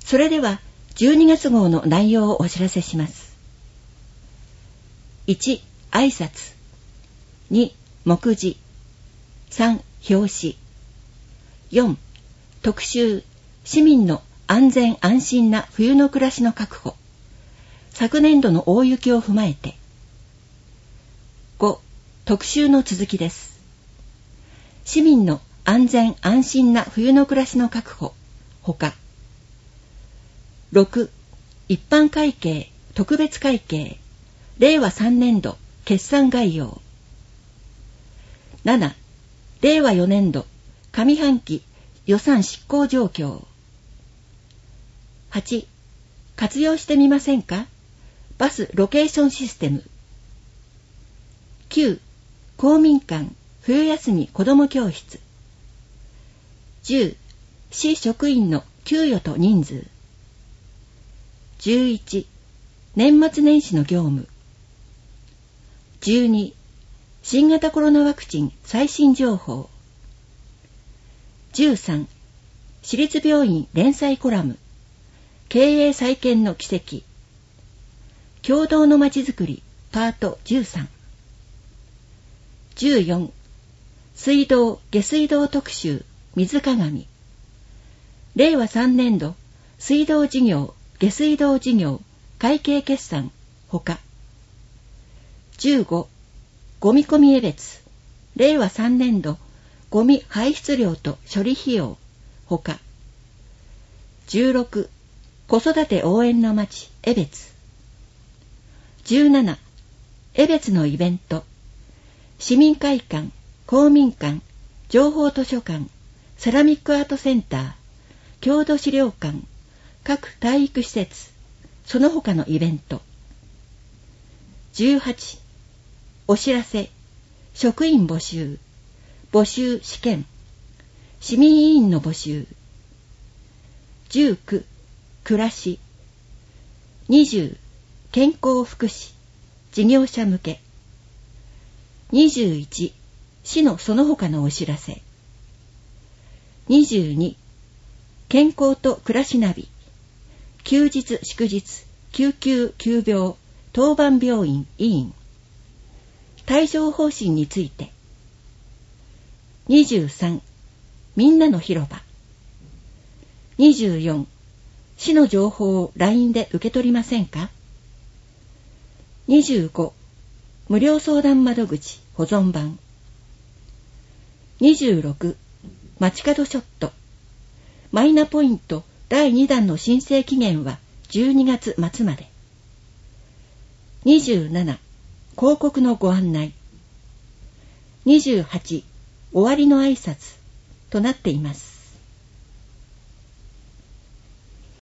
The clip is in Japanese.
それでは12月号の内容をお知らせします。1、挨拶。2、目次。3、表紙。4、特集、市民の安全安心な冬の暮らしの確保。昨年度の大雪を踏まえて。5、特集の続きです。市民の安全安心な冬の暮らしの確保、ほか。6、一般会計、特別会計、令和3年度決算概要。7、令和4年度上半期予算執行状況。8、活用してみませんか？バスロケーションシステム。9、公民館冬休み子ども教室。10、市職員の給与と人数。11、年末年始の業務。12、新型コロナワクチン最新情報。13、私立病院連載コラム、経営再建の軌跡。共同のまちづくりパート13。14、水道下水道特集水鏡。令和3年度水道事業下水道事業会計決算ほか。15、ゴミ込み江別令和3年度ゴミ排出量と処理費用ほか。16、子育て応援の町江別。17、江別のイベント、市民会館、公民館、情報図書館、セラミックアートセンター、郷土資料館、各体育施設、その他のイベント。18、お知らせ、職員募集、募集試験、市民委員の募集。19、暮らし。20、健康福祉、事業者向け。21、市のその他のお知らせ。22、健康と暮らしナビ、休日祝日、救急急病、当番病院委員。対処方針について。23、みんなの広場。24、市の情報を LINE で受け取りませんか？ 25、無料相談窓口保存版。26、街角ショット。マイナポイント第2弾の申請期限は12月末まで。27、広告のご案内。28、終わりの挨拶となっています。